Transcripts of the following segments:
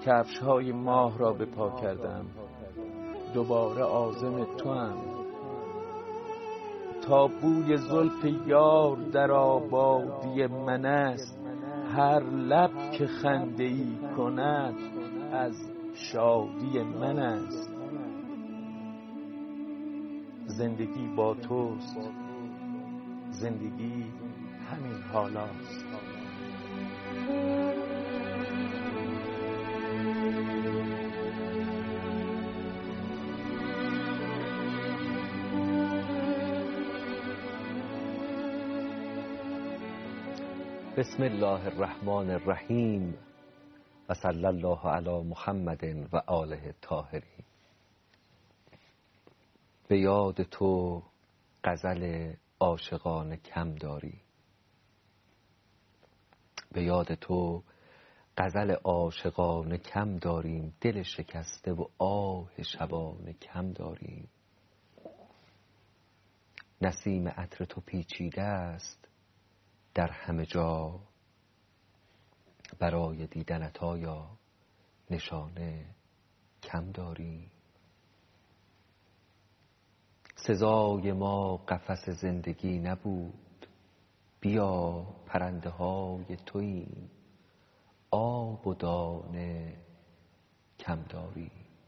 کفش‌های ماه را به پا کردم، دوباره عازم توام. تا بوی زلف یار در آبادی من است، هر لب که خنده‌ای کند از شادی من است. زندگی با توست، زندگی همین حالاست. بسم الله الرحمن الرحیم و صلی الله علی محمد و آله الطاهرین. به یاد تو غزل عاشقانه کم داری، به یاد تو غزل عاشقانه کم داریم، دل شکسته و آه شبانه کم داریم. نسیم عطر تو پیچیده است در همه جا، برای دیدنت آیا نشانه کم داریم. سزای ما قفس زندگی نبود، بیا پرنده های توییم، آب و دانه کم داریم.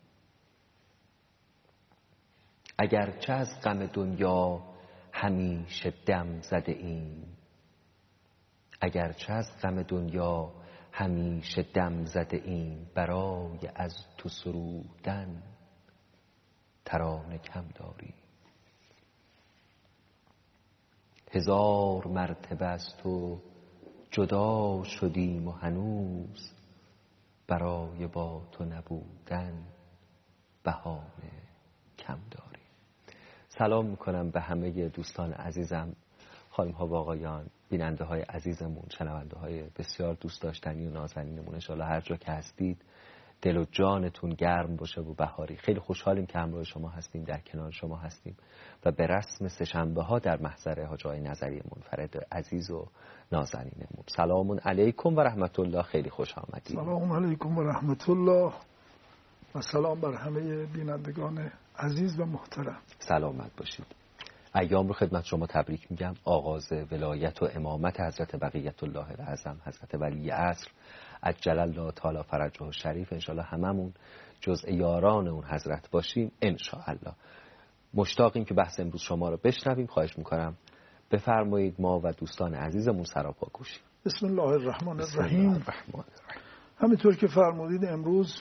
اگرچه از غم دنیا همیشه دم زده ایم، اگرچه از غم دنیا همیشه دم زده ایم، برای از تو سرودن ترانه کم داریم. هزار مرتبه از تو جدا شدیم و هنوز برای با تو نبودن بهانه کم داریم. سلام میکنم به همه دوستان عزیزم، خانم ها و آقایان، بیننده های عزیزمون، شنونده های بسیار دوست داشتنی و نازنینمون. انشالله هر جا که هستید دل و جانتون گرم باشه و بهاری. خیلی خوشحالیم که همراه شما هستیم، در کنار شما هستیم و به رسم سه‌شنبه ها در محضر حاج آقای نظری منفرد عزیز و نازنینمون. سلام علیکم و رحمت الله، خیلی خوش آمدید. سلام علیکم و رحمت الله و سلام بر همه بینندگان عزیز و محترم. سلامت باشید. ایام رو خدمت شما تبریک میگم. آغاز ولایت و امامت حضرت بقیت الله الاعظم حضرت ولی عصر عجل الله تعالی فرجه الشریف. انشالله هممون جزء یاران اون حضرت باشیم انشاءالله. مشتاقیم که بحث امروز شما رو بشنویم. خواهش میکنم بفرمایید ما و دوستان عزیزمون سراپا گوشیم. بسم الله الرحمن الرحیم. همینطور که فرمودید امروز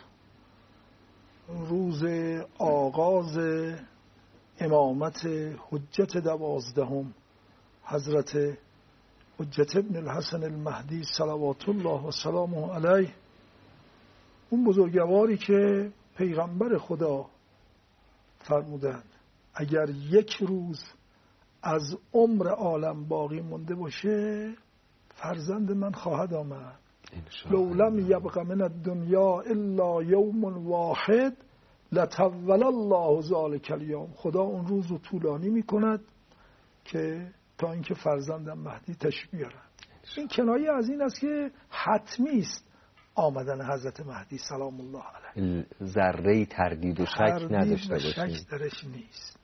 روز آغاز امامت حجت 12 حضرت حجت ابن الحسن المهدی صلوات الله و سلامه علیه، اون بزرگواری که پیغمبر خدا فرمودند اگر یک روز از عمر عالم باقی مونده باشه فرزند من خواهد آمد. لو لم یبق من الدنیا الا یوم واحد لطول الله ذلک الیوم. خدا اون روز رو طولانی میکند که تا اینکه فرزندم مهدی تشریف بیارن. این کنایه از این است که حتمی است آمدن حضرت مهدی سلام الله علیه، ذره تردید و شک نداشته باشیم، شک درش نیست.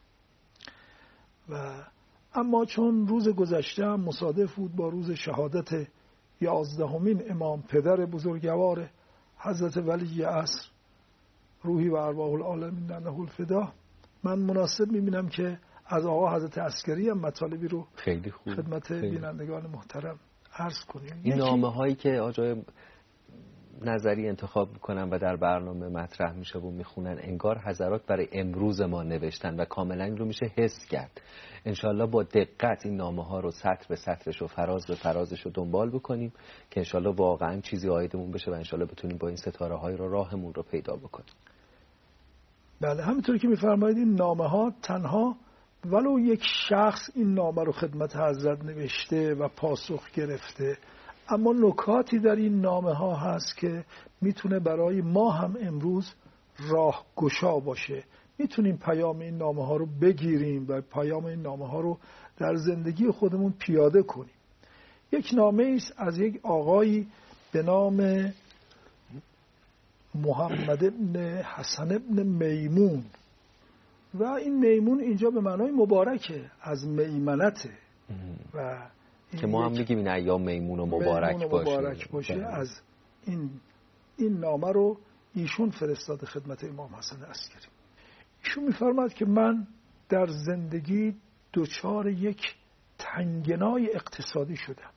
و اما چون روز گذشته هم مصادف بود با روز شهادت 11مین امام پدر بزرگوار حضرت ولی عصر روحی و ارواح العالمین له الفدا، من مناسب میبینم که از آقا حضرت عسکری هم مطالبی رو خیلی خوب خدمت بینندگان محترم عرض کنیم. این نامه هایی که آقای نظری انتخاب میکنن و در برنامه مطرح میشه و میخونن، انگار حضرات برای امروز ما نوشتن و کاملا این رو میشه حس کرد. انشالله با دقت این نامه ها رو سطر به سطرش و فراز به فرازش رو دنبال بکنیم که انشالله واقعا چیزی عایدمون بشه و انشالله بتونیم با این ستاره های رو راهمون رو پیدا بکنیم. بله، همینطوری که میفرمایید این نامه ها تنها ولو یک شخص این نامه رو خدمت حضرت نوشته و پاسخ گرفته، اما نکاتی در این نامه ها هست که میتونه برای ما هم امروز راه گشا باشه. میتونیم پیام این نامه ها رو بگیریم و پیام این نامه ها رو در زندگی خودمون پیاده کنیم. یک نامه است از یک آقایی به نام محمد ابن حسن ابن میمون و این میمون اینجا به معنای مبارکه، از میمنته و که ما هم میگیم این ایام میمون و مبارک باشه. از این نامه رو ایشون فرستاده خدمت امام حسن عسکری. ایشون میفرماد که من در زندگی دچار یک تنگنای اقتصادی شدم،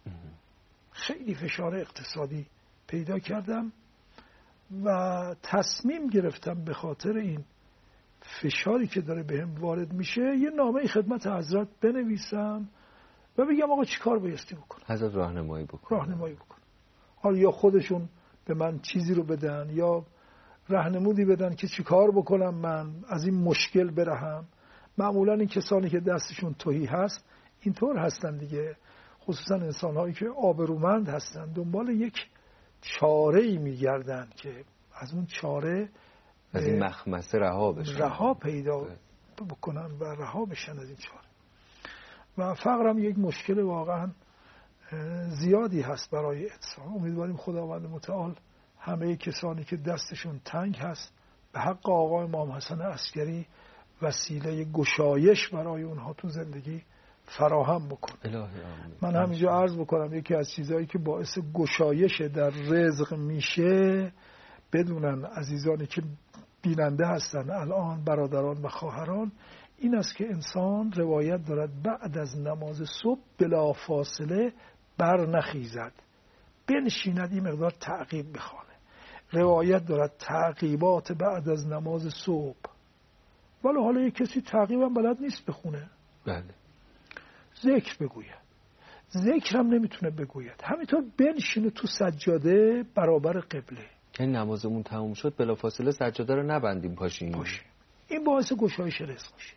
خیلی فشار اقتصادی پیدا کردم و تصمیم گرفتم به خاطر این فشاری که داره بهم وارد میشه یه نامه خدمت حضرت بنویسم و بگم آقا چی کار بایستی بکنم. حضرت راهنمایی بکن. حالا یا خودشون به من چیزی رو بدن یا راهنمودی بدن که چی کار بکنم من از این مشکل برهم. معمولا این کسانی که دستشون تهی هست اینطور هستن دیگه، خصوصا انسان‌هایی که آبرومند هستن، دنبال یک چاره‌ای میگردن که از اون چاره از این مخمسه رها پیدا بکنن و رها بشن از این چاره. و فقرم یک مشکل واقعا زیادی هست برای انسان. امیدواریم خداوند متعال همه کسانی که دستشون تنگ هست به حق آقا امام حسن عسکری وسیله گشایش برای اونها تو زندگی فراهم بکنه. من همینجا عرض بکنم یکی از چیزهایی که باعث گشایش در رزق میشه، بدونن عزیزانی که بیننده هستن الان، برادران و خواهران، این است که انسان روایت دارد بعد از نماز صبح بلا فاصله بر نخیزد، بنشیند این مقدار تعقیب بخوانه. روایت دارد تعقیبات بعد از نماز صبح، ولی حالا یک کسی تعقیبم بلد نیست بخونه، بله، ذکر بگوید، ذکرم نمیتونه بگوید، همینطور بنشینه تو سجاده برابر قبله. این نمازمون تموم شد بلافاصله سجاده رو نبندیم پاشیم. این باعث گشایش رزق میشه.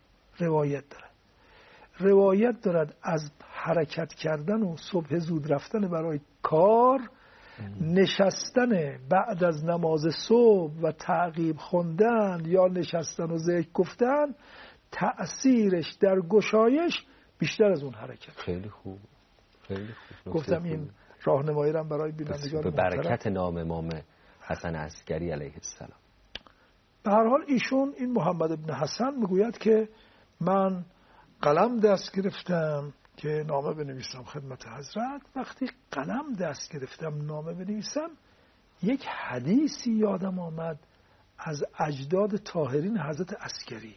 روایت دارد از حرکت کردن و صبح زود رفتن برای کار، نشستن بعد از نماز صبح و تعقیب خوندن یا نشستن و ذکر گفتن، تأثیرش در گشایش بیشتر از اون حرکت. خیلی خوب. گفتم این راهنمایی رو برای بینندگان به برکت نام امام حسن عسکری علیه السلام. به هر حال ایشون، این محمد ابن حسن، میگوید که من قلم دست گرفتم که نامه بنویسم خدمت حضرت. وقتی قلم دست گرفتم نامه بنویسم، یک حدیثی یادم آمد از اجداد طاهرین حضرت عسکری.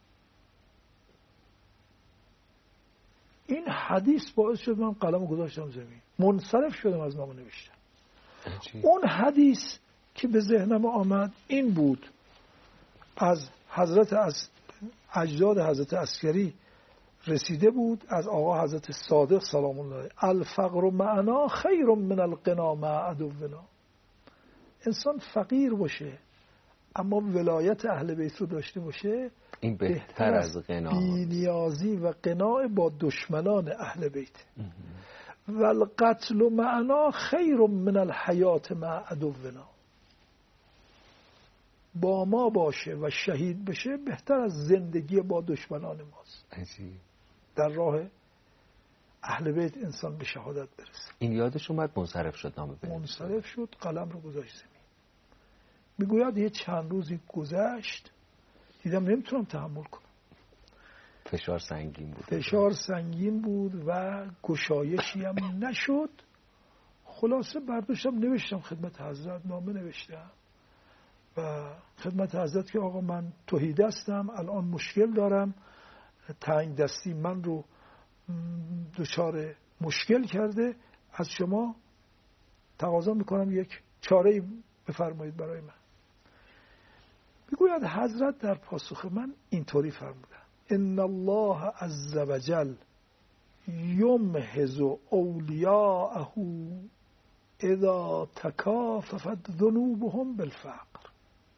این حدیث باعث شد من قلم گذاشتم زمین، منصرف شدم از نامه نوشتن. اون حدیث که به ذهنم آمد این بود، از اجداد حضرت عسکری رسیده بود، از آقا حضرت صادق سلام الله علیه: الفقر معنا خیر من الغنا مع عدونا. انسان فقیر باشه اما ولایت اهل بیت رو داشته باشه، این بهتر از غنا، بی‌نیازی و قناع با دشمنان اهل بیت. و القتل معنا خیر من الحیات مع عدونا. با ما باشه و شهید بشه بهتر از زندگی با دشمنان ماست. در راه اهل بیت انسان به شهادت برسه. این یادش اومد، منصرف شد نامه بنویسه. منصرف شد، قلم رو گذاشت زمین. میگوید یه چند روزی گذشت، دیدم نمیتونم تحمل کنم. فشار سنگین بود و گشایشی هم نشد. خلاصه برداشتم نوشتم خدمت حضرت، نامه نوشتم و خدمت حضرت که آقا من تهی دستم، الان مشکل دارم، تنگ دستی من رو دچار مشکل کرده، از شما تقاضا میکنم یک چاره‌ای بفرمایید برای من. میگوید حضرت در پاسخ من اینطوری فرمودن: ان الله عز وجل یمهز اولیاءه اذا تکاففت ذنوبهم بالفقر.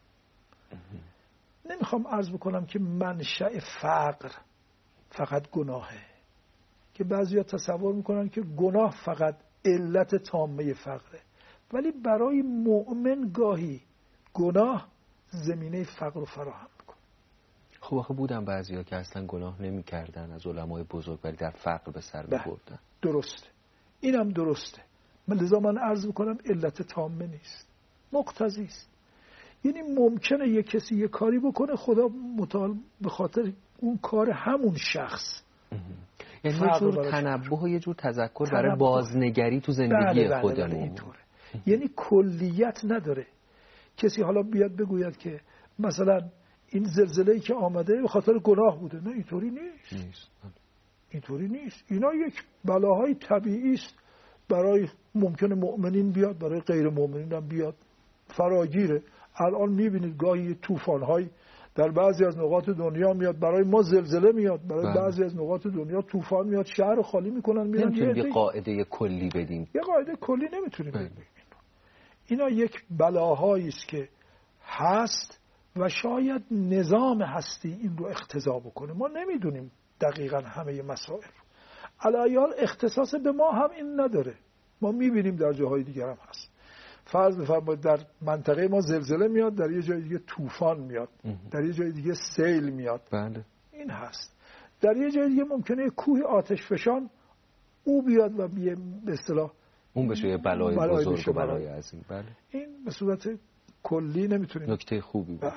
نمیخوام عرض بکنم که منشأ فقر فقط گناهه، که بعضیا تصور میکنن که گناه فقط علت تامه فقره، ولی برای مؤمن گاهی گناه زمینه فقر رو فراهم میکنه. خب آخه بودن بعضیا که اصلا گناه نمیکردن از علمای بزرگ، ولی در فقر به سر میبردن. درسته، اینم درسته. لذا من عرض میکنم علت تامه نیست، مقتضی است. یعنی ممکنه یک کسی یک کاری بکنه، خدا متعال به خاطر اون کار همون شخص یعنی یه جور تنبه و یه جور تذکر برای بازنگری تو زندگی خودمون. اینطوره. یعنی کلیت نداره. کسی حالا بیاد بگوید که مثلا این زلزله‌ای که آمده به خاطر گناه بوده، نه اینطوری نیست. اینطوری نیست. اینا یک بلاهای طبیعی است، برای ممکنه مؤمنین بیاد، برای غیر مؤمنین هم بیاد، فراگیره. الان میبینید گاهی طوفان‌های در بعضی از نقاط دنیا میاد، برای ما زلزله میاد، برای بعضی از نقاط دنیا طوفان میاد، شهر رو خالی میکنن، میرن. یه قاعده کلی بدیم. یه قاعده کلی نمیتونیم بدیم. اینا یک بلاهایی است که هست و شاید نظام هستی این رو اقتضا بکنه. ما نمیدونیم دقیقاً همه مسائل. علایال اختصاص به ما هم این نداره. ما میبینیم در جاهای دیگر هم هست. فرض بفرمایید در منطقه ما زلزله میاد، در یه جای دیگه طوفان میاد، در یه جای دیگه سیل میاد. بله. این هست. در یه جای دیگه ممکنه کوه آتش فشان او بیاد و به اصطلاح اون بشه یه بلای بزرگ و بلای عظیم. بله. این به صورت کلی نمیتونیم. نکته خوبی بود.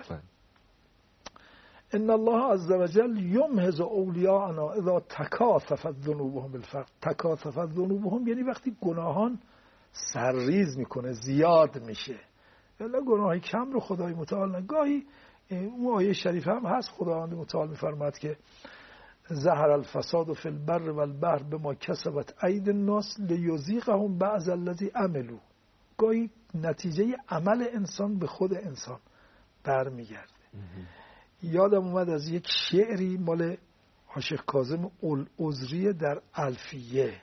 ان الله عز وجل یمهز اولیاءنا اذا تکاثفت ذنوبهم بالفقر. تکاثفت ذنوبهم یعنی وقتی گناهان سرریز میکنه، زیاد میشه. الا گناهی کم رو خدای متعال نگاهی. اون آیه شریف هم هست، خداوند متعال میفرماد که ظهر الفساد فی البر والبحر بما کسبت اید الناس لیذیقهم بعض الذی عملوا. گاهی نتیجه عمل انسان به خود انسان برمیگرده. یادم اومد از یک شعری مال عاشق کاظم العذری در الفیه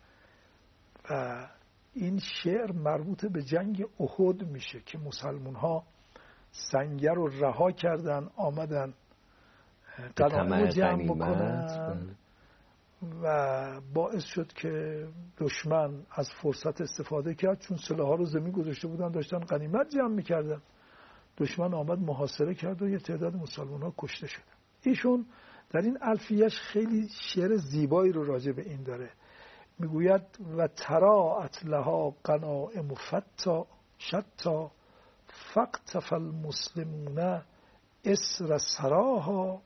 و این شعر مربوط به جنگ احد میشه که مسلمون ها سنگر رو رها کردن، آمدن غنایم جمع بکنن و باعث شد که دشمن از فرصت استفاده کرد، چون سلاح‌ها رو زمین گذاشته بودن داشتن غنیمت جمع میکردن. دشمن آمد محاصره کرد و یه تعداد مسلمان ها کشته شدن. ایشون در این الفیه‌اش خیلی شعر زیبایی رو راجع به این داره. میگوید و تراعت لها غنائم فتا شتا فاقتفى المسلمون اسر سراها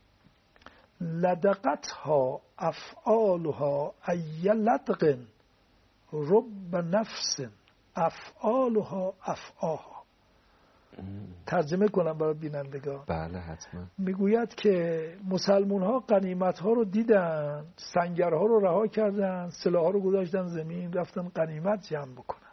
لدغتها افعالها ای لدغ رب نفس افعالها افعاها. ترجمه کنم برای بینندگان. بله حتما. میگوید که مسلمون ها غنیمت ها رو دیدن، سنگرها رو رها کردن، سلاح ها رو گذاشتن زمین، رفتن غنیمت جمع بکنن.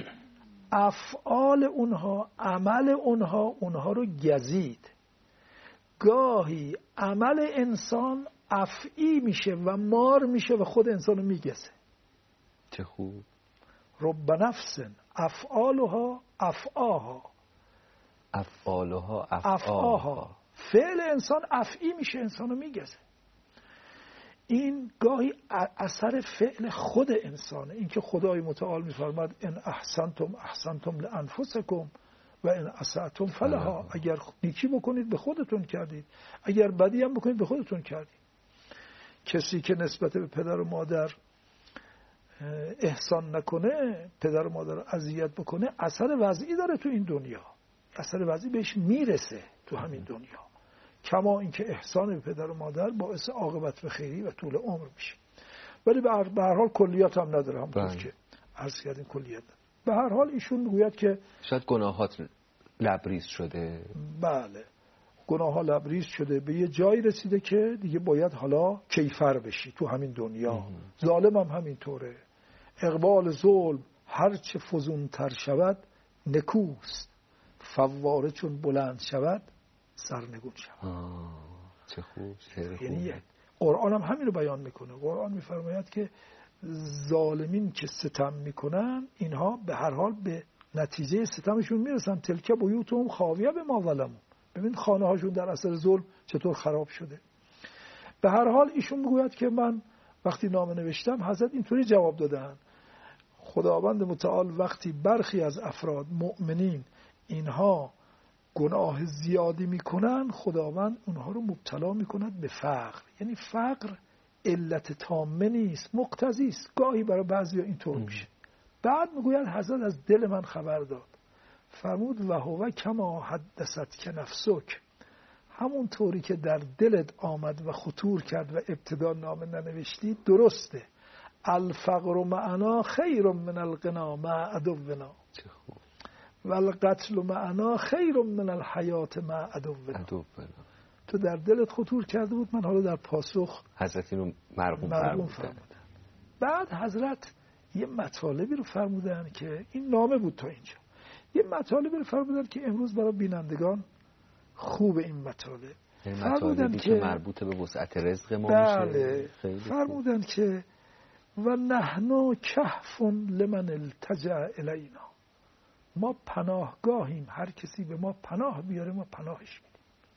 افعال اونها، عمل اونها رو گزید. گاهی عمل انسان افعی میشه و مار میشه و خود انسان رو میگزه. چه خوب. رب نفس افعالها افعاها. افعالها افعاها. فعل انسان افعی میشه، انسان رو میگزه. این گاهی اثر فعل خود انسانه. این که خدای متعال میفرماد ان احسنتم احسنتم لانفسکم و ان اسأتم فلها. اگر نیکی بکنید به خودتون کردید، اگر بدی هم بکنید به خودتون کردید. کسی که نسبت به پدر و مادر احسان نکنه، پدر و مادر اذیت بکنه، اثر وضعی داره تو این دنیا. اثر وضعی بهش میرسه تو همین دنیا. کما اینکه احسان به پدر و مادر باعث عاقبت به خیری و طول عمر میشه. ولی به هر حال کلیات هم نداره، همونطور که عرض کردیم کلیات نداره. به هر حال ایشون میگوید که شاید گناهات لبریز شده. بله، گناه ها لبریز شده، به یه جایی رسیده که دیگه باید حالا کیفر بشی تو همین دنیا. ظالم هم همینطوره. اقبال ظلم هرچه فزونتر شود نکوست، فواره چون بلند شود سرنگون شود. چه خوب. یعنی قرآن هم همین رو بیان میکنه. قرآن میفرماید که ظالمین که ستم میکنن اینها به هر حال به نتیجه ستمشون میرسن. تلک بیوتهم خاویه بما ظلموا. ببین خانه هاشون در اثر ظلم چطور خراب شده. به هر حال ایشون میگوید که من وقتی نامه نوشتم حضرت اینطوری جواب دادن: خداوند متعال وقتی برخی از افراد مؤمنین اینها گناه زیادی میکنن، خداوند اونها رو مبتلا میکند به فقر. یعنی فقر علت تامه نیست، مقتضی است. گاهی برای بعضیا اینطور میشه. بعد میگوید حضرت از دل من خبر داد فرمود و هو کما حدثت که نفسک، همون طوری که در دلت آمد و خطور کرد و ابتدا نامه ننوشتی درسته. الفقر معنا خیر من الغنا مع عدونا و القتل معنا خیر من الحیات مع عدونا. تو در دلت خطور کرده بود، من حالا در پاسخ حضرت اینو مرحوم فرمودن. بعد حضرت یه مطالبی رو فرمودن که این نامه بود تا اینجا، یه مطالبی رو فرمودن که امروز برای بینندگان خوب این مطالب. فرمودن که مربوط به وسعت رزق ما میشه. فرمودن که و نحن کهف لمن التجأ الینا، ما پناهگاهیم، هر کسی به ما پناه بیاره ما پناهش میدیم.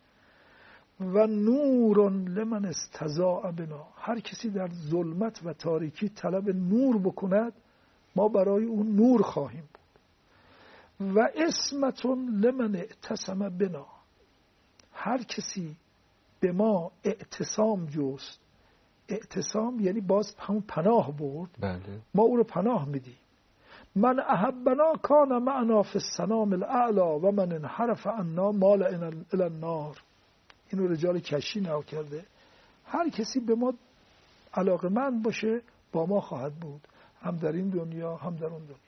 و نور لمن استضاء بنا، هر کسی در ظلمت و تاریکی طلب نور بکند ما برای اون نور خواهیم بود. و اسمت لمن اعتصم بنا، هر کسی به ما اعتصام جست، اعتصام یعنی باز همون پناه برد، بله. ما او رو پناه میدیم. من احبنا کان معنا فی السنام الاعلا و من انحرف عنا مال الی النار. اینو رجال کشی نقل کرده. هر کسی به ما علاقه‌مند باشه با ما خواهد بود، هم در این دنیا هم در اون دنیا.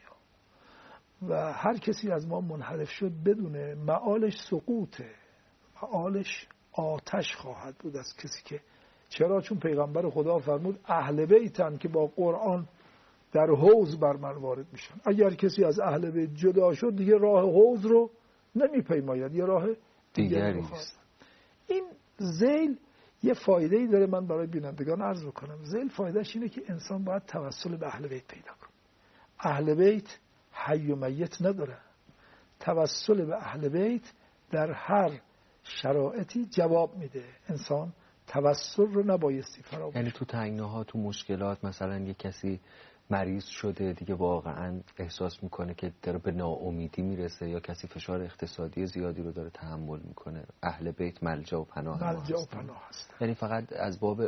و هر کسی از ما منحرف شد بدونه معالش سقوطه، معالش آتش خواهد بود از کسی که. چرا؟ چون پیغمبر خدا فرمود اهل بیتن که با قرآن در حوض بر من وارد میشن. اگر کسی از اهل بیت جدا شد دیگه راه حوض رو نمیپیماید، یه راه دیگری است. این ذیل یه فایده‌ای داره، من برای بینندگان عرض بکنم. ذیل فایدهش اینه که انسان باید توسل به اهل بیت پیدا کنه. اهل بیت حی و میت نداره. توسل به اهل بیت در هر شرایطی جواب میده. انسان توسل رو نبایستی فراموش. یعنی تو تنگناها، تو مشکلات، مثلا یه کسی مریض شده دیگه واقعا احساس میکنه که داره به ناامیدی میرسه، یا کسی فشار اقتصادی زیادی رو داره تحمل میکنه، اهل بیت ملجا و پناه هست. یعنی فقط از باب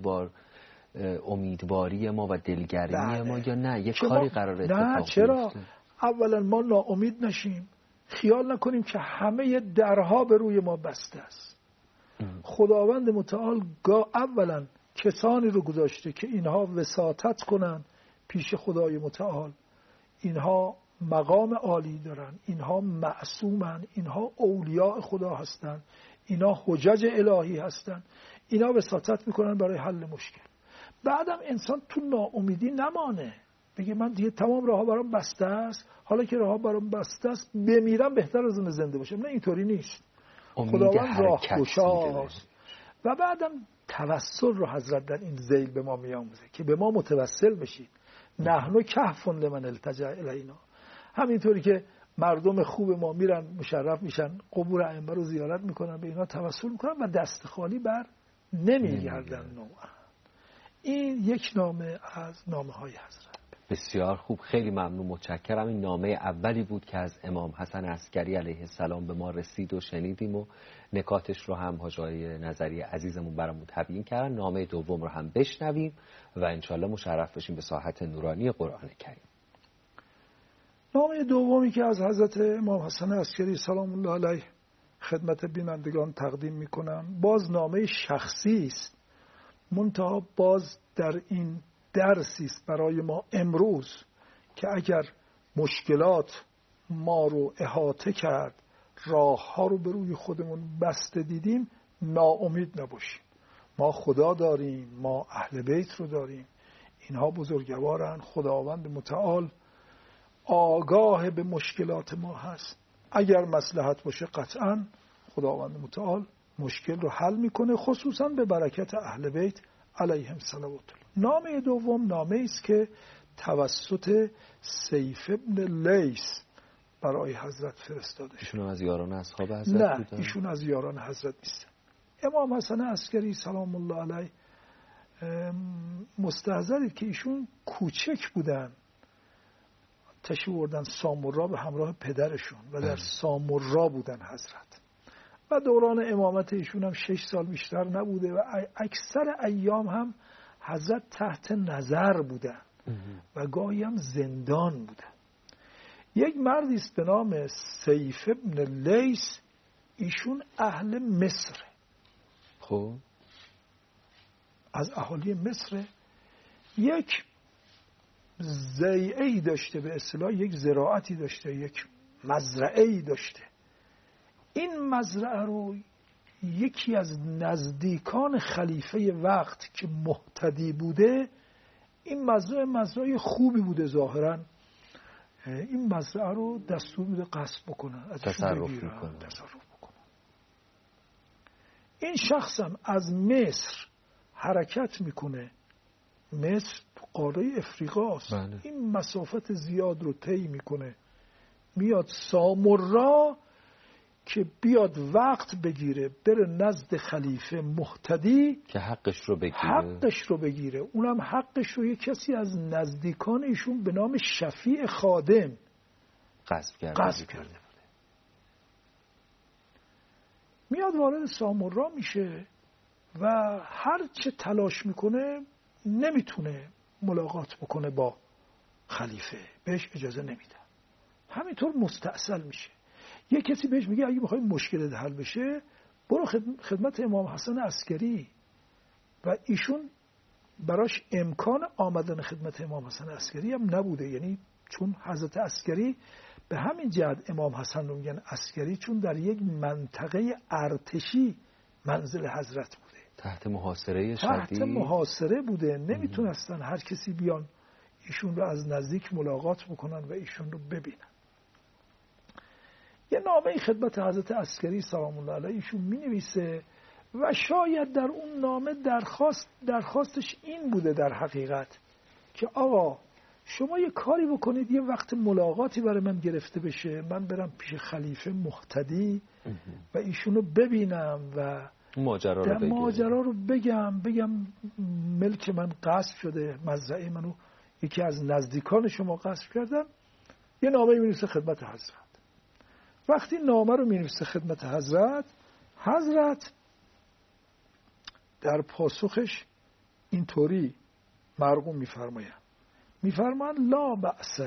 امیدواری ما و دلگرمی ما، یا نه یه کاری قراره اتفاق بیفته؟ چرا؟ اولا ما ناامید نشیم، خیال نکنیم که همه درها به روی ما بسته است. خداوند متعال اولا کسانی رو گذاشته که اینها وساطت کنن پیش خدای متعال، اینها مقام عالی دارن، اینها معصومن، اینها اولیاء خدا هستن، اینها حجج الهی هستن، اینها وساطت میکنن برای حل مشکل. بعدم انسان تو ناامیدی نمانه، بگه من دیگه تمام راه‌ها برام بسته است، حالا که راه‌ها برام بسته است بمیرم بهتر از اون زنده باشم. نه، اینطوری نیست. خداوند راهگشاست. و بعدم توسل رو حضرت در این ذیل به ما میآموزه که به ما متوسل بشید. نحن کهف لمن التجأ الینا. همینطوری که مردم خوب ما میرن مشرف میشن، قبور ائمه رو زیارت میکنن، به اینا توسل میکنن و دست خالی بر نمیگردن نوعا. این یک نامه از نامه های حضرت. بسیار خوب، خیلی ممنون، متشکرم. این نامه اولی بود که از امام حسن عسکری علیه السلام به ما رسید و شنیدیم و نکاتش رو هم حاجی نظری عزیزمون برامون تبیین کردن. نامه دوم رو هم بشنویم و انشالله مشرف بشیم به ساحت نورانی قرآن کریم. نامه دومی که از حضرت امام حسن عسکری سلام الله علیه خدمت بینندگان تقدیم میکنم، باز نامه شخصی است، منتها باز در این درسی است برای ما امروز که اگر مشکلات ما رو احاطه کرد، راه ها رو به روی خودمون بسته دیدیم، ناامید نباشیم. ما خدا داریم، ما اهل بیت رو داریم، اینها بزرگوارن. خداوند متعال آگاه به مشکلات ما هست. اگر مصلحت باشه قطعا خداوند متعال مشکل رو حل میکنه، خصوصا به برکت اهل بیت علیهم صلوات الله. نامه دوم نامه است که توسط سیف ابن لیث برای حضرت فرستاده شد. ایشون از یاران اصحاب حضرت بودن؟ نه، ایشون از یاران حضرت نیستن. امام حسن عسکری سلام الله علیه مستحضرید که ایشون کوچک بودن، تشریف بردن سامورا به همراه پدرشون و در سامورا بودن حضرت. و دوران امامت ایشون هم 6 سال بیشتر نبوده و اکثر ایام هم حضرت تحت نظر بودن و گاهی هم زندان بودن. یک مردی است به نام سیف ابن لیث، ایشون اهل مصر، خب از اهالی مصر، یک زیعه‌ای داشته، به اصطلاح یک زراعتی داشته، یک مزرعه‌ای داشته. این مزرعه رو یکی از نزدیکان خلیفه وقت که مهتدی بوده، این مزرعه خوبی بوده ظاهراً، این مزرعه رو دستور میده غصب بکنن، تصرف بکنن. این شخص هم از مصر حرکت میکنه، مصر تو قاره افریقاست، این مسافت زیاد رو طی میکنه، میاد سامرا که بیاد وقت بگیره بره نزد خلیفه مهتدی که حقش رو بگیره. اونم حقش رو یک کسی از نزدیکان ایشون به نام شفیع خادم غصب کرده بوده. میاد وارد سامرا میشه و هر چه تلاش میکنه نمیتونه ملاقات بکنه با خلیفه، بهش اجازه نمیده، همینطور مستعسل میشه. یه کسی بهش میگه اگه بخوای مشکلت حل بشه برو خدمت امام حسن عسکری، و ایشون براش امکان آمدن خدمت امام حسن عسکری هم نبوده، یعنی چون حضرت عسکری به همین جهت امام حسن رو میگن عسکری، چون در یک منطقه ارتشی منزل حضرت بوده، تحت محاصره شدید، تحت محاصره بوده، نمیتونستن هر کسی بیان ایشون رو از نزدیک ملاقات بکنن و ایشون رو ببینن. یه نامه خدمت حضرت عسکری سلام الله علیه ایشون مینویسه و شاید در اون نامه درخواستش این بوده در حقیقت که آقا شما یه کاری بکنید، یه وقت ملاقاتی برای من گرفته بشه، من برم پیش خلیفه مهتدی و ایشونو ببینم و ماجرا رو بگم ملک من غصب شده، مزرعه منو یکی از نزدیکان شما غصب کردن. یه نامه می‌نویسه خدمت حضرت. وقتی نامه رو می‌نویسه خدمت حضرت در پاسخش اینطوری مرقوم می‌فرمایند لا بأس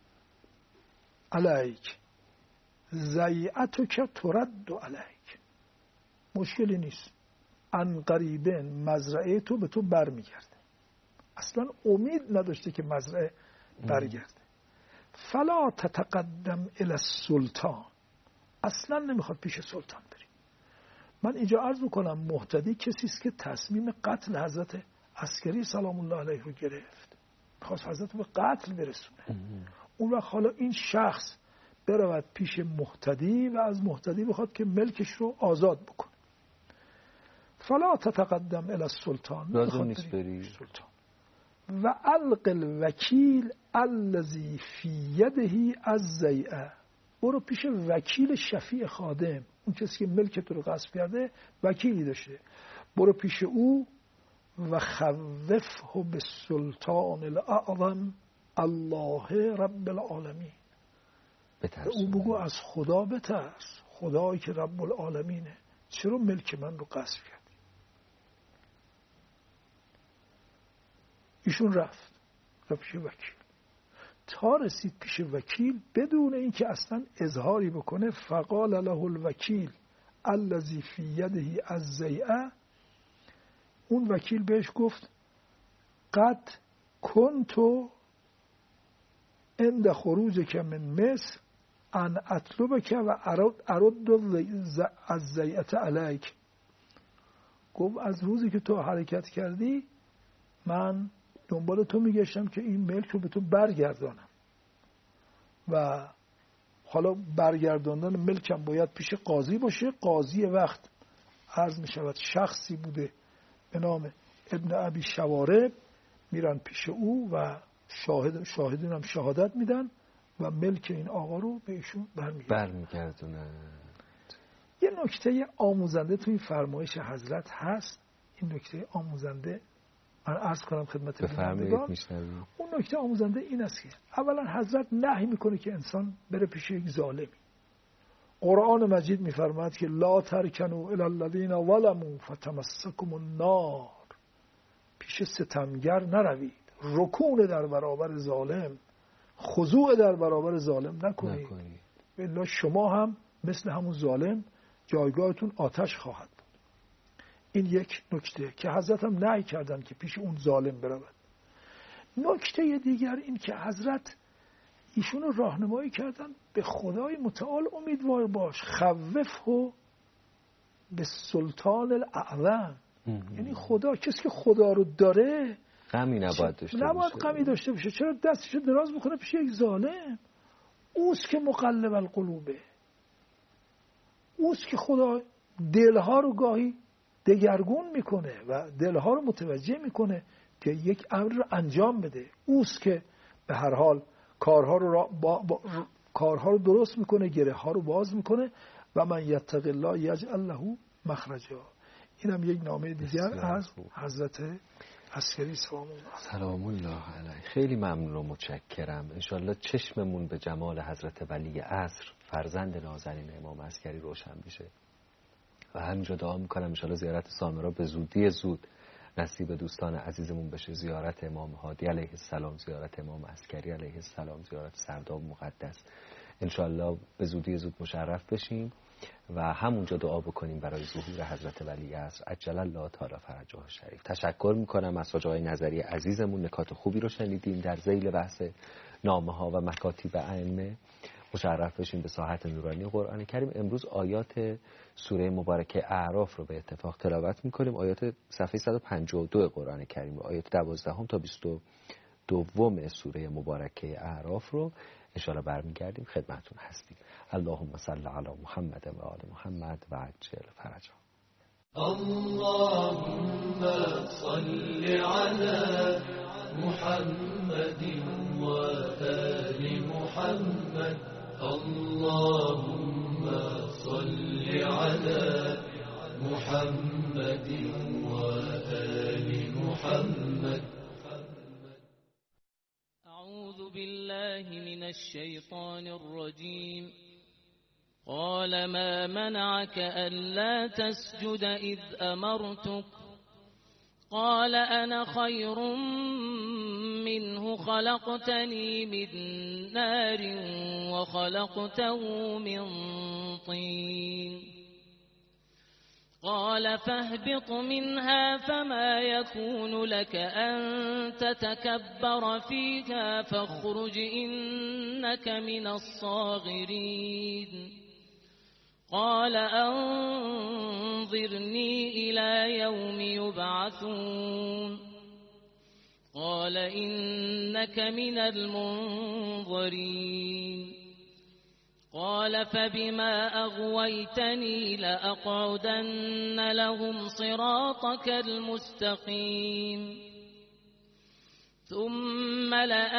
علیک ضیعتک ترد علیک، مشکلی نیست، عن قریبا مزرعه تو به تو برمیگرده. اصلا امید نداشته که مزرعه برگرده. فلا تتقدم الی السلطان، اصلا نمیخواد پیش سلطان بری. من اینجا عرض میکنم مهتدی کسی است که تصمیم قتل حضرت عسکری سلام الله علیه رو گرفت، خواست حضرت رو به قتل برسونه. اون وقت حالا این شخص برود پیش مهتدی و از مهتدی بخواد که ملکش رو آزاد بکنه. فلا تتقدم الی السلطان، لازم نیست بری سلطان. و الق الوکیل الذی فی یده الضیعه، برو پیش وکیل شفیع خادم، اون کسی که ملکت رو غصب کرده وکیلی داشته، برو پیش او و خوفه بالسلطان الاعظم الله رب العالمین، به او بگو از خدا بترس، خدایی که رب العالمینه، چرا ملک من رو غصب کردی؟ ایشون رفت پیش وکیل، تا رسید پیش وکیل بدون اینکه اصلا اظهاری بکنه، فقال له الوکیل الذی فی یده الضیعه، اون وکیل بهش گفت قد کنت عند خروجک من مصر ان اطلبک و ارد الضیعه علیک، گفت از روزی که تو حرکت کردی من دنبال تو میگشتم که این ملک رو به تو برگردانم، و حالا برگرداندن ملکم باید پیش قاضی باشه. قاضی وقت عرض میشود شخصی بوده به نام ابن ابی شوارب، میرن پیش او و شاهدین هم شهادت میدن و ملک این آقا رو به ایشون برمیگردونن. یه نکته آموزنده تو این فرمایش حضرت هست، این نکته آموزنده من عرض کنم خدمت بینندگان. اون نکته آموزنده این است که اولا حضرت نهی میکنه که انسان بره پیش یک ظالمی. قرآن مجید میفرماید که لا ترکنوا الی الذین ظلموا فتمسکم النار، پیش ستمگر نروید، رکون در برابر ظالم خضوع در برابر ظالم نکنید، الا شما هم مثل همون ظالم جایگاهتون آتش خواهد بود. این یک نکته که حضرت هم نهی کردن که پیش اون ظالم برود. نکته دیگر این که حضرت ایشون رو راهنمایی کردن به خدای متعال امیدوار باش، خوفه به سلطان الاعظم. یعنی خدا، کسی که خدا رو داره غمی نباید داشته باشه. نباید غمی داشته باشه. چرا دستشو دراز بکنه پیش یک ظالم؟ اوست که مقلب القلوبه، اوست که خدا دلها رو گاهی دگرگون میکنه و دلها رو متوجه میکنه که یک امر رو انجام بده. اوست که به هر حال کارها رو درست میکنه، گره ها رو باز میکنه. و من یتق الله یجعل له مخرجا. اینم یک نامه دیگر از حضرت عسکری سلام الله علیه. خیلی ممنون و متشکرم. انشالله چشممون به جمال حضرت ولی عصر فرزند نازنین امام عسکری روشن بشه و همینجا دعا میکنم انشالله زیارت سامرا به زودی زود نصیب دوستان عزیزمون بشه. زیارت امام هادی علیه السلام، زیارت امام عسکری علیه السلام، زیارت سرداب مقدس، انشالله به زودی زود مشرف بشیم و همونجا دعا بکنیم برای ظهور حضرت ولی عصر عجل الله تعالی فرجه الشریف. تشکر میکنم از حاج آقای نظری عزیزمون، نکات خوبی رو شنیدیم در ذیل بحث نامه ها و مکاتیب ائمه. مشرف بشیم به ساحت نورانی قرآن کریم. امروز آیات سوره مبارکه اعراف رو به اتفاق تلاوت میکنیم، آیات صفحه 152 قرآن کریم و آیات 12 تا 22 سوره مبارکه اعراف رو انشاءالله برمیگردیم خدمتون هستیم. اللهم صل علی محمد و آل محمد و عجل فرجا. اللهم صل علی محمد و آل محمد. اللهم صل علی محمد و آل محمد. أعوذ بالله من الشيطان الرجيم. قال ما منعك ألا تسجد إذ أمرتك؟ قال أنا خير منه خلقتني من نار وخلقته من طين. قال فاهبط منها فما يكون لك أن تتكبر فيها فاخرج إنك من الصاغرين. قال أنظرني إلى يوم يبعثون. قال إنك من المنظرين. قال فبما أغويتني لأقعدن لهم صراطك المستقيم ثم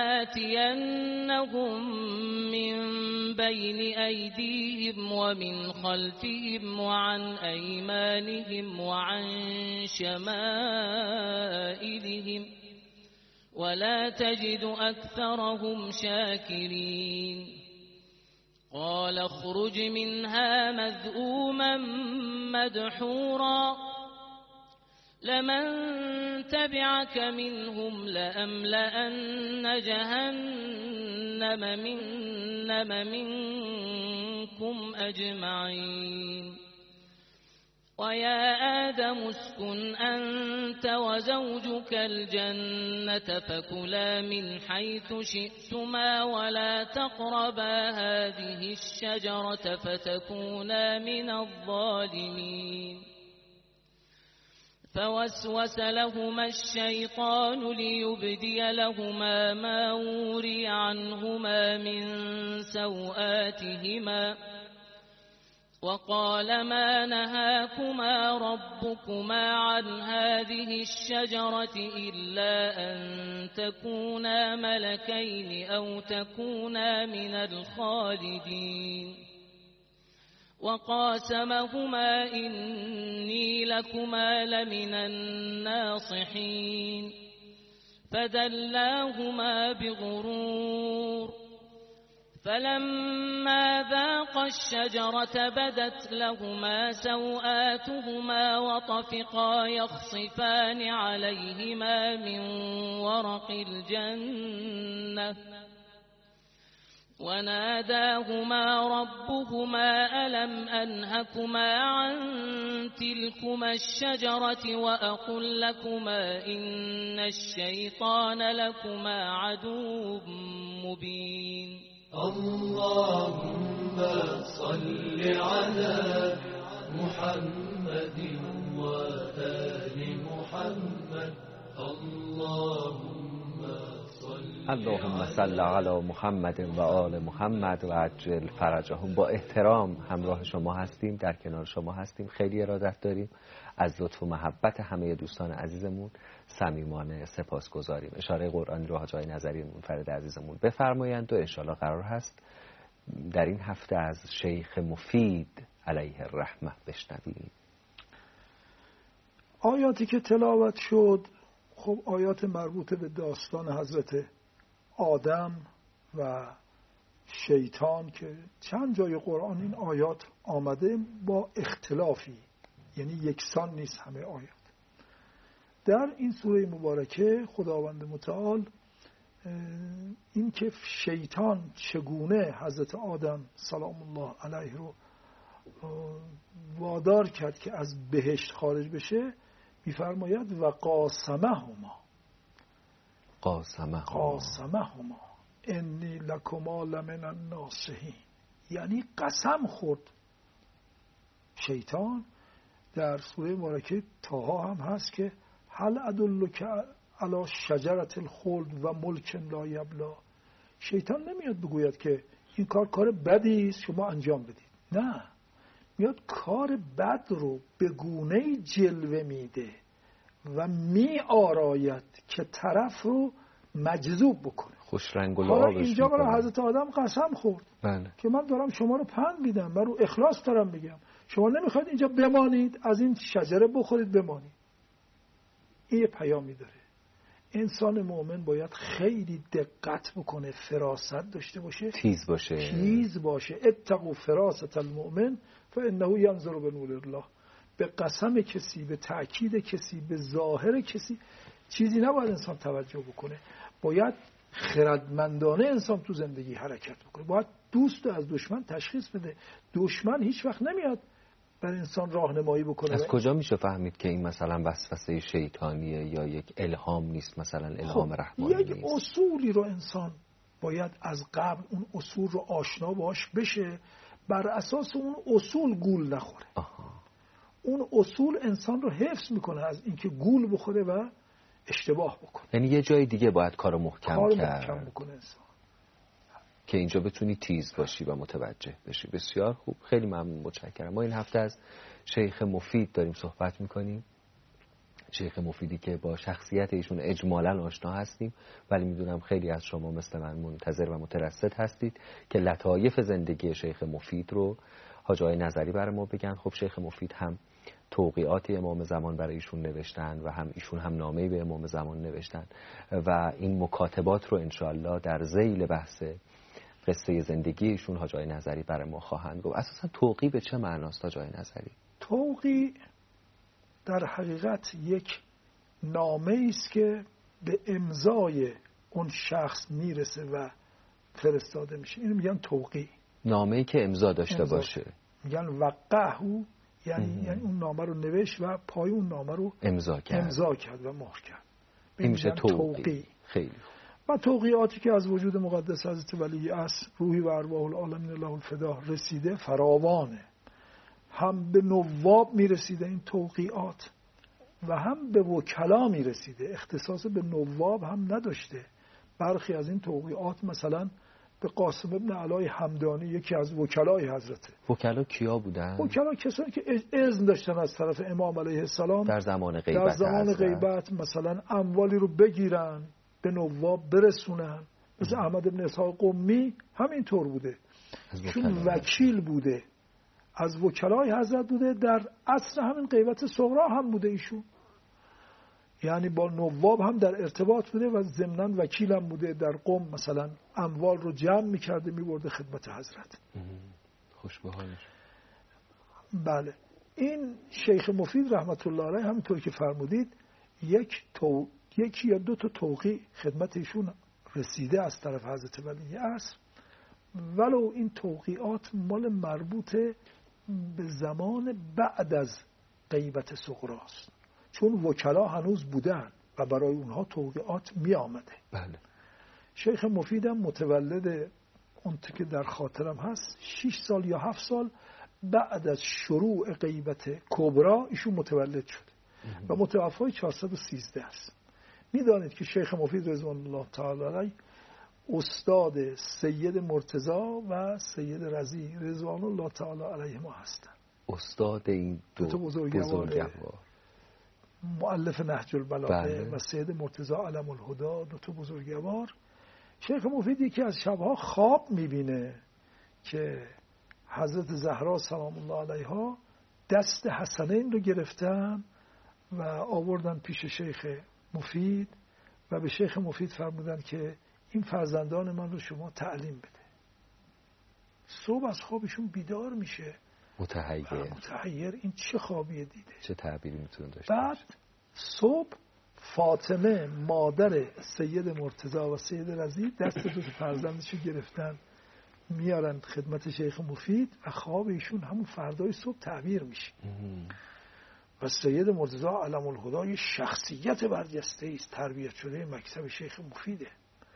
لآتينهم من بين أيديهم ومن خلفهم وعن أيمانهم وعن شمائلهم ولا تجد أكثرهم شاكرين. قال اخرج منها مذءوما مدحورا لمن تبعك منهم لأملأن جهنم منكم أجمعين. ويا آدم اسكن أنت وزوجك الجنة فكلا من حيث شئتما ولا تقربا هذه الشجرة فتكونا من الظالمين. فوسوس لهما الشيطان ليبدي لهما ما وري عنهما من سوآتهما وقال ما نهاكما ربكما عن هذه الشجرة إلا أن تكونا ملكين أو تكونا من الخالدين. وقاسمهما إني لكما لمن الناصحين. فدلاهما بغرور فلما ذاقا الشجرة بدت لهما سوآتهما وطفقا يخصفان عليهما من ورق الجنة وناداهما ربهما ألم أنهكما عن تلكما الشجرة وأقل لكما إن الشيطان لكما عدو مبين اللهم صل على محمد وآل محمد اللهم صل علی محمد و آل محمد و عجل فرجهم. با احترام همراه شما هستیم، در کنار شما هستیم، خیلی ارادت داریم. از لطف و محبت همه دوستان عزیزمون صمیمانه سپاسگزاریم. اشاره قرآنی رو حاج آقای نظری منفرد عزیزمون بفرمایند و انشالله قرار هست در این هفته از شیخ مفید علیه الرحمه بشنویم. آیاتی که تلاوت شد خب آیات مربوط به داستان حضرت آدم و شیطان که چند جای قرآن این آیات آمده با اختلافی، یعنی یکسان نیست همه آیات. در این سوره مبارکه خداوند متعال این که شیطان چگونه حضرت آدم سلام الله علیه رو وادار کرد که از بهشت خارج بشه می‌فرماید و قاسمهما انی لکما لمن الناصحین، یعنی قسم خورد شیطان. در سوره مبارکه طه هم هست که هل ادلک علی شجرة الخلد و ملک لا یبلی. شیطان نمیاد بگوید که این کار بدی است شما انجام بدید، نه، میاد کار بد رو به گونه‌ای جلوه میده و می آراید که طرف رو مجذوب بکنه. خوش رنگ و لعابش اینجا برای حضرت آدم قسم خورد که من دارم شما رو پند میدم، من رو اخلاص دارم میگم، شما نمیخواید اینجا بمانید، از این شجره بخورید بمانید. این یه پیامی داره. انسان مؤمن باید خیلی دقت بکنه، فراست داشته باشه، تیز باشه. اتقوا فراست المؤمن فانه ینظر بنور الله. به قسم کسی، به تأکید کسی، به ظاهر کسی چیزی نباید انسان توجه بکنه. باید خردمندانه انسان تو زندگی حرکت بکنه. باید دوست رو از دشمن تشخیص بده. دشمن هیچ وقت نمیاد بر انسان راهنمایی بکنه. از کجا میشه فهمید که این مثلا وسوسه شیطانیه یا یک الهام نیست، مثلا الهام رحمانی نیست؟ یک اصولی رو انسان باید از قبل اون اصول رو آشنا باش بشه، بر اساس اون اصول گول نخوره. اون اصول انسان رو حفظ میکنه از اینکه گول بخوره و اشتباه بکنه. یعنی یه جای دیگه باید کارو محکم بکنه انسان که اینجا بتونی تیز باشی و متوجه بشی. بسیار خوب، خیلی ممنون، متشکرم. ما این هفته از شیخ مفید داریم صحبت میکنیم. شیخ مفیدی که با شخصیت ایشون اجمالاً آشنا هستیم، ولی میدونم خیلی از شما مثل من منتظر و مترصد هستید که لطایف زندگی شیخ مفید رو حاج آقای نظری برای ما بگن. خب شیخ مفید هم توقیعات امام زمان برای ایشون نوشتن و هم ایشون هم نامه‌ای به امام زمان نوشتن و این مکاتبات رو انشاءالله در ذیل بحث قصه زندگی ایشون حاج آقای نظری برای ما خواهند گفت. اساسا توقیع به چه معناست حاج آقای نظری؟ توقیع در حقیقت یک نامه است که به امضای اون شخص میرسه و فرستاده میشه. اینو میگن توقیع. نامه‌ای که امضا داشته باشه. میگن وقعه، یعنی اون نامه رو نوشت و پای اون نامه رو امضا کرد و مهر کرد. این میشه توقیع. خیلی و توقیعاتی که از وجود مقدس حضرت ولی عصر روحی و ارواح العالمین له الفدا رسیده فراوانه. هم به نواب میرسیده این توقیعات و هم به وکلا میرسیده. اختصاص به نواب هم نداشته. برخی از این توقیعات مثلا به قاسم ابن علی همدانی، یکی از وکلای حضرته. وکلا کیا بودن؟ وکلا کسانی که اذن داشتن از طرف امام علیه السلام در زمان غیبت مثلا اموالی رو بگیرن به نواب برسونن. مثل احمد بن اسحاق قمی همین طور بوده، چون وکیل بوده، از وکلای حضرت بوده. در عصر همین غیبت صغرا هم بوده ایشون، یعنی با نواب هم در ارتباط بوده و ضمناً وکیل هم بوده. در قم مثلا اموال رو جمع میکرده میبرده خدمت حضرت. خوش به حالش. بله، این شیخ مفید رحمت الله علیه همینطور که فرمودید یکی یا دو تا توقیع خدمت ایشون رسیده از طرف حضرت ولی عصر ولو این توقیعات مال مربوط به زمان بعد از غیبت صغری است، چون وکلا هنوز بودن و برای اونها توقیعات می آمده. بله. شیخ مفیدم متولد اون که در خاطرم هست 6 سال یا 7 سال بعد از شروع غیبت کبرا ایشون متولد شد و متوفای 413 است. میدانید که شیخ مفید رضوان الله تعالی علیه استاد سید مرتضی و سید رضی رضوان الله تعالی علیه ما هستند. استاد این دو بزرگوار، مؤلف نهج البلاغه بله. و سید مرتضی علم الهدا، دو تا بزرگوار. شیخ مفید یکی از شبها خواب میبینه که حضرت زهرا سلام الله علیها دست حسنین رو گرفتن و آوردن پیش شیخ مفید و به شیخ مفید فرمودن که این فرزندان من رو شما تعلیم بده. صبح از خوابشون بیدار میشه، متحیر این چه خوابیه دیده، چه تعبیری میتونه داشته. بعد صبح فاطمه مادر سید مرتضی و سید رضی دست دو فرزندش رو گرفتن میارن خدمت شیخ مفید و خواب ایشون همون فردای صبح تعبیر میشه. و سید مرتضی علم الهدا یه شخصیت برجسته است، تربیت شده مکتب شیخ مفیده.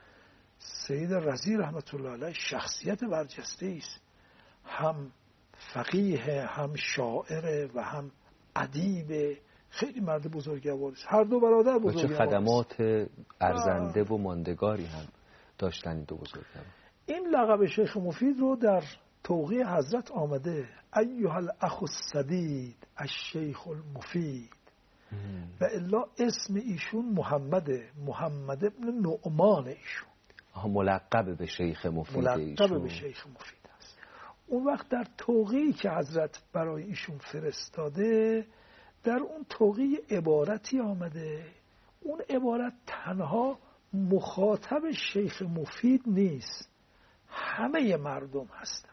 سید رضی رحمت الله علیه شخصیت برجسته است، هم فقیه، هم شاعر و هم ادیب، خیلی مرد بزرگواری است. هر دو برادر بزرگوار. چه خدمات ارزنده و ماندگاری هم داشتن این دو بزرگوار. این لقب شیخ مفید رو در توقیع حضرت آمده ایها الاخ السدید الشیخ المفید و الا اسم ایشون محمد ابن نعمان ایشون ملقب به شیخ مفید ملقب به شیخ مفید است. اون وقت در توقیعی که حضرت برای ایشون فرستاده در اون توقیع عبارتی آمده، اون عبارت تنها مخاطب شیخ مفید نیست، همه مردم هستن.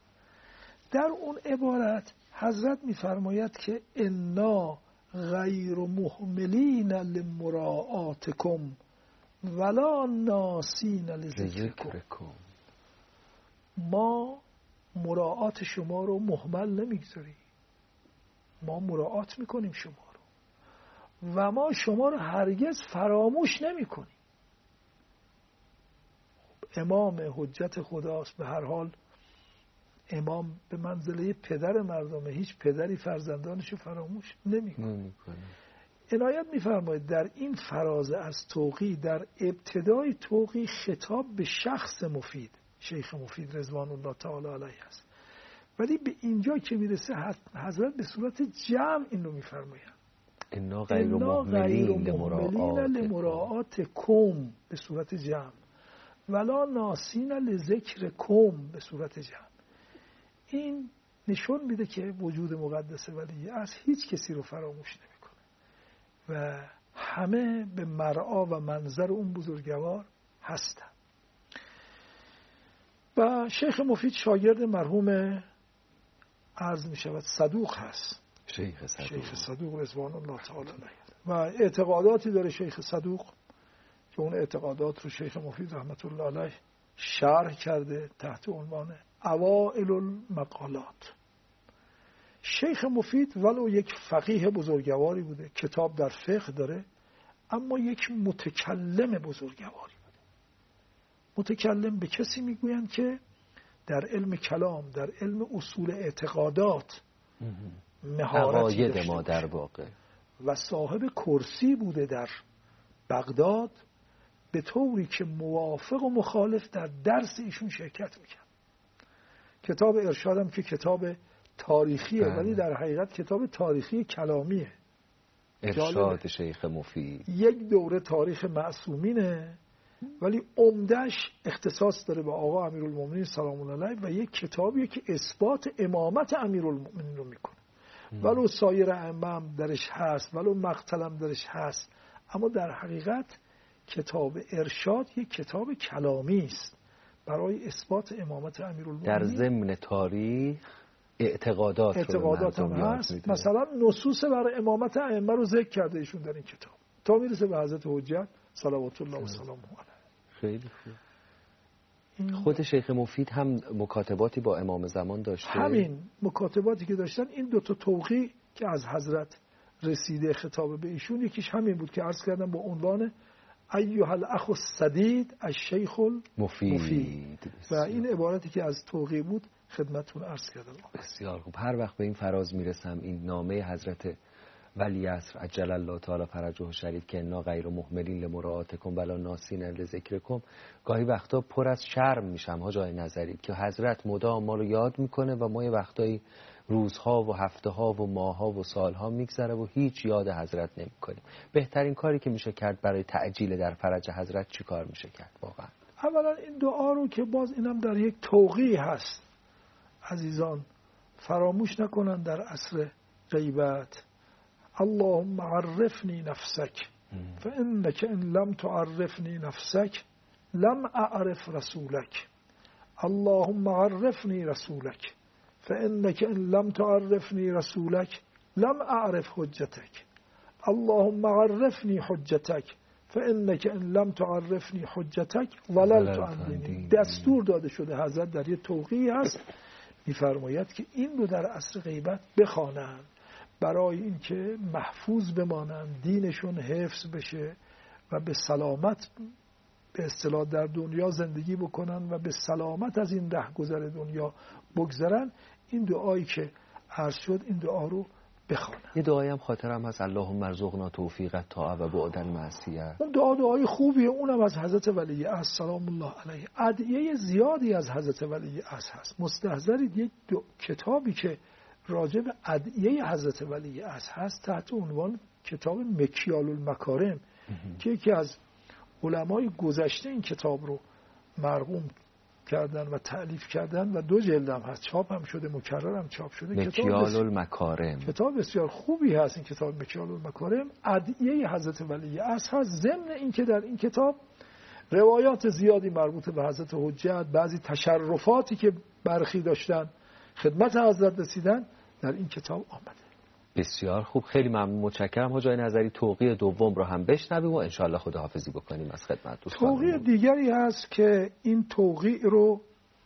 در اون عبارت حضرت می‌فرماید که انا غیر مهملین لمراعاتکم ولا ناسین لذکرکم. ما مراعات شما رو مهمل نمیگذاریم، ما مراعات میکنیم شما رو و ما شما رو هرگز فراموش نمیکنیم. امام حجت خداست، به هر حال امام به منزله پدر مردمه، هیچ پدری فرزندانش رو فراموش نمیکنه. عنایت میفرماید در این فراز از توقیع، در ابتدای توقیع خطاب به شخص مفید شیخ مفید رضوان الله تعالی علیه است، ولی به اینجا که میرسه حضرت به صورت جمع این رو میفرماید انا غیر مهملین لمراعاتکم به صورت جمع ولا ناسین لذکرکم به صورت جمع. این نشون میده که وجود مقدس ولی از هیچ کسی رو فراموش نمیکنه و همه به مرعا و منظر اون بزرگوار هستن. و شیخ مفید شاگرد مرحوم عرض می شود صدوق هست، شیخ صدوق رضوان الله تعالی علیه و اعتقاداتی داره شیخ صدوق که اون اعتقادات رو شیخ مفید رحمت الله علیه شرح کرده تحت عنوان اوائل المقالات. شیخ مفید ولو یک فقیه بزرگواری بوده، کتاب در فقه داره، اما یک متکلم بزرگواری بوده. متکلم به کسی میگویند که در علم کلام، در علم اصول اعتقادات مهارتی داشته ما در واقع و صاحب کرسی بوده در بغداد، به طوری که موافق و مخالف در درس ایشون شرکت میکرد. کتاب ارشادم که کتاب تاریخیه ولی در حقیقت کتاب تاریخی کلامیه. ارشاد شیخ مفید یک دوره تاریخ معصومینه ولی عمده‌اش اختصاص داره به آقا امیرالمومنین سلام الله علیه و یک کتابیه که اثبات امامت امیرالمومنین رو میکنه. ولو سایر ائمه درش هست، ولو مقتلم درش هست، اما در حقیقت کتاب ارشاد یک کتاب کلامی است برای اثبات امامت امیرالمومنین. در ضمن تاریخ اعتقادات هم هست. مثلا نصوص برای امامت ائمه رو ذکر کرده ایشون در این کتاب تا میرسه به حضرت حجت صلوات الله و سلامه علیه. خیلی خوب. خود شیخ مفید هم مکاتباتی با امام زمان داشته؟ همین مکاتباتی که داشتن، این دوتا توقیع که از حضرت رسیده خطاب به ایشون، یکیش همین بود که عرض کردم با عنوان ایها الاخ السدید الشیخ المفید و این عبارتی که از توقیع بود خدمتتون عرض کردم. بسیار خوب. هر وقت به این فراز میرسم این نامه حضرت ولی عصر عجل الله تعالی فرجه شریف که انا غیر مهملین لمراعاتکم ولا ناسین لذکرکم، گاهی وقتا پر از شرم میشم حاج آقای نظری که حضرت مدام ما رو یاد میکنه و ما یه وقتایی روزها و هفته ها و ماهها و سالها میگذره و هیچ یاد حضرت نمیکنیم. بهترین کاری که میشه کرد برای تعجیل در فرج حضرت چی کار میشه کرد واقعا؟ اولا این دعا رو که باز اینم در یک توقیع هست، عزیزان فراموش نکنن در عصر غیبت. اللهم عرفنی نفسک فانک ان لم تعرفنی نفسک لم اعرف رسولک. اللهم عرفنی رسولک فانک ان لم تعرفنی رسولک لم اعرف حجتک. اللهم عرفنی حجتک فانک ان لم تعرفنی حجتک وللت عن دینی. دستور داده شده حضرت در یه توقیع هست میفرماید که این رو در عصر غیبت بخوانند برای اینکه محفوظ بمانند، دینشون حفظ بشه و به سلامت به اصطلاح در دنیا زندگی بکنن و به سلامت از این رهگذر دنیا بگذرن. این دعایی که عرض شد این دعا رو بخوانن. یه دعایی هم خاطرم هست اللهم ارزقنا توفیق الطاعه و بعد المعصیه. اون دعای خوبیه، اونم از حضرت ولی عصر سلام الله علیه. ادعیه زیادی از حضرت ولی عصر هست. مستحضرید یک کتابی که راجع به ادعیه حضرت ولی عصر هست تحت عنوان کتاب مکیال المکارم که یکی از علمای گذشته این کتاب رو مرقوم کردن و تألیف کردن و 2 جلد هم هست، چاپ هم شده، مکرر هم چاپ شده. مکیال المکارم کتاب بسیار خوبی هست این کتاب مکیال المکارم. ادعیه حضرت ولی عصر هست. ضمن این که در این کتاب روایات زیادی مربوط به حضرت حجت، بعضی تشرفاتی که برخی داشتن خدمت حضرت رسیدن در این کتاب آمده. بسیار خوب، خیلی ممنون، متشکرم. حاج آقای نظری توقیع دوم رو هم بشنویم و انشاءالله خداحافظی بکنیم از خدمت دوستان. توقیع دیگری هست که این توقیع رو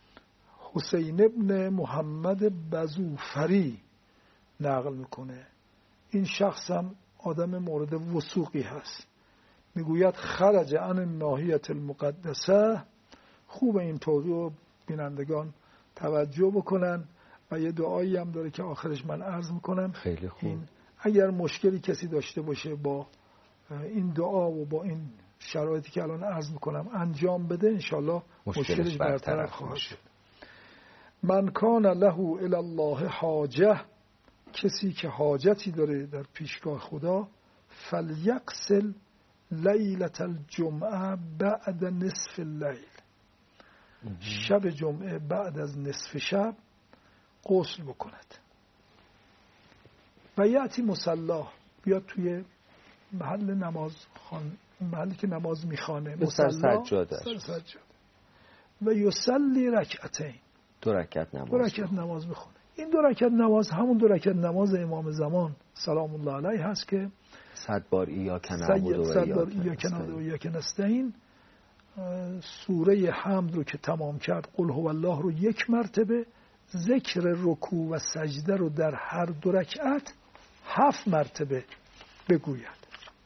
حسین ابن محمد بزوفری نقل میکنه. این شخص هم آدم مورد وثوقی هست. میگوید خرج عن الناحیة المقدسه. خوب این توقیع رو بینندگان توجه بکنن و یه دعایی هم داره که آخرش من عرض میکنم. خیلی خوب. این اگر مشکلی کسی داشته باشه با این دعا و با این شرایطی که الان عرض میکنم انجام بده، انشالله مشکلش برطرف خواهد شد. من کان له الی الله حاجه، کسی که حاجتی داره در پیشگاه خدا، فلیغسل لیلة الجمعه بعد نصف اللیل، شب جمعه بعد از نصف شب غسل بکند و یأتی مصلا، بیاد توی محل نماز محلی که نماز میخوانه، مصلا سجاده و یصلی رکعتین، 2 رکعت نماز میخونه. این 2 رکعت نماز همون 2 رکعت نماز امام زمان سلام الله علیه هست که 100 بار ایاک نعبد و ایاک نستعین. سوره حمد رو که تمام کرد، قل هو الله رو 1 مرتبه، ذکر رکوع و سجده رو در هر 2 رکعت 7 مرتبه بگوید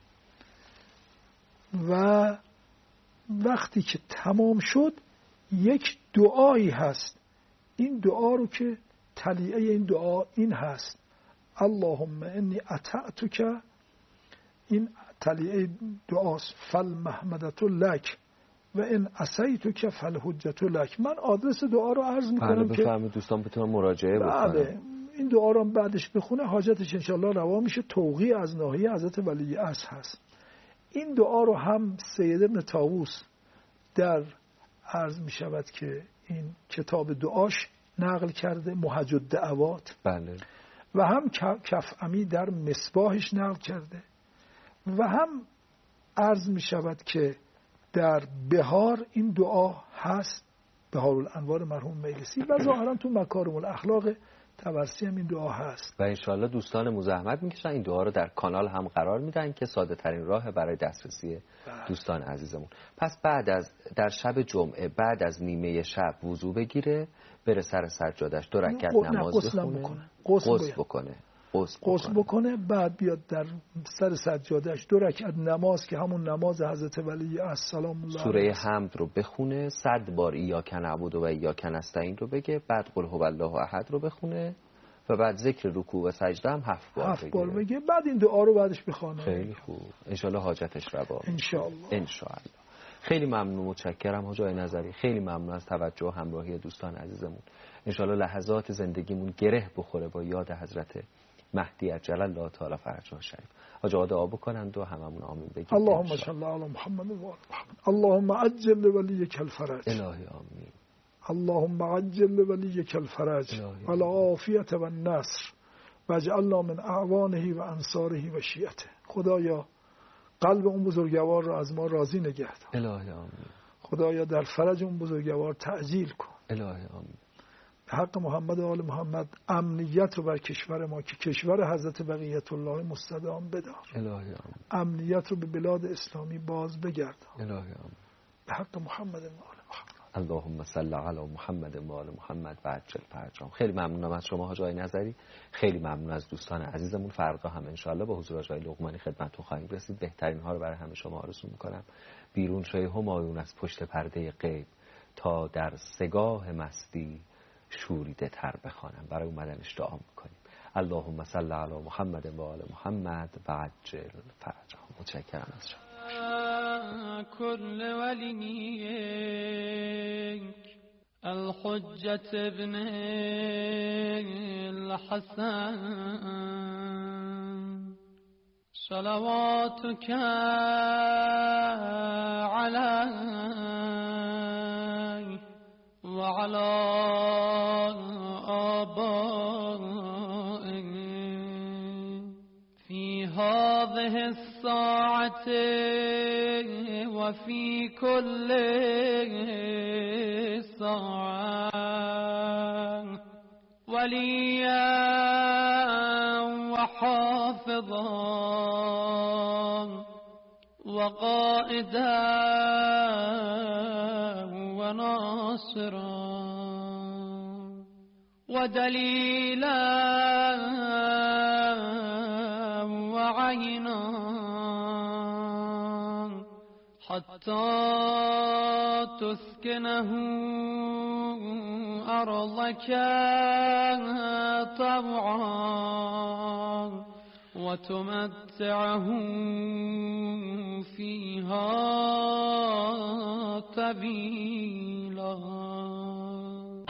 و وقتی که تمام شد یک دعایی هست. این دعا رو که تلیعه این دعا این هست: اللهم انی اطعتک، این تلیعه دعاست، فالمحمدة لک و ان عصیتک فالحجة لک. من آدرس دعا رو عرض میکنم که بفرمایید دوستان بتونن مراجعه بکنن. این دعا رو بعدش بخونه حاجتش انشالله روا میشه. توقیع از ناحیه حضرت ولی عصر هست. این دعا رو هم سید ابن طاووس در عرض میشود که این کتاب دعاش نقل کرده، محج الدعوات، بله، و هم کفعمی در مصباحش نقل کرده و هم عرض میشود که در بهار این دعا هست، بهار الانوار مرحوم مجلسی، و ظاهرا تو مکارم الاخلاق تبرسی هم این دعا هست و انشالله دوستان مزاحمت میکشن این دعا رو در کانال هم قرار میدن که ساده ترین راه برای دسترسی دوستان عزیزمون. پس در شب جمعه بعد از نیمه شب وضو بگیره، بره سر سجادش 2 رکعت نماز بخونه، غسل بکنه، بعد بیاد در سر سجادهش 2 رکعت نماز که همون نماز حضرت ولی السلام الله سوره حمد رو بخونه، 100 بار ایاک نعبد و ایاک نستعین رو بگه، بعد قل هو الله احد رو بخونه و بعد ذکر رکوع و سجده هم 7 بار بگه. بعد این دعا رو بعدش بخونه. خیلی خوب، انشالله حاجتش روا. انشالله. خیلی ممنون، متشکرم حاج آقای نظری، خیلی ممنون از توجه و همراهی دوستان عزیزمون. انشالله لحظات زندگیمون گره بخوره با یاد حضرت مهدی عجل الله تعالی فرجه شریف. حاج آقا دعا بکنند و هممون آمین بگیم. اللهم صل علی محمد و آل محمد. اللهم عجل لولیک الفرج. الهی آمین. اللهم عجل لولیک الفرج والعافیة والنصر واجعلنا من اعوانه و انصاره و شیعته. خدایا قلب اون بزرگوار رو از ما راضی نگه دار. الهی آمین. خدایا در فرج اون بزرگوار تعجیل کن. الهی آمین. به حق محمد و آل محمد امنیت رو بر کشور ما که کشور حضرت بقیت الله مستدام بدار. الهی آمین. امنیت رو به بلاد اسلامی باز بگردان. الهی آمین. به حق محمد و آل محمد. اللهم صل علی محمد و آل محمد و عجل فرجهم. خیلی ممنونم از شما حاج آقای نظری، خیلی ممنون از دوستان عزیزمون. فردا هم ان شاءالله با حضور حاج آقای لقمانی خدمتتون خواهیم رسید. بهترین ها رو برای همه شما آرزو میکنم. بیرون شوی همایون از پشت پرده غیب تا در سگاه مستی شوریده تر بخوانم. برای اومدنش دعا میکنیم. اللهم صل علی محمد و آل محمد و عجل فرجهم. متشکرم از شما. كل وليك الحجة ابن الحسن صلواتك عليه وعلى آبائه في هذه الساعة وفي كل ساعة وليا وحافظا وقائدا وناصرا ودليلا وعينا حتى تسكنه أرضك طوعا وتمتعه فيها طويلا.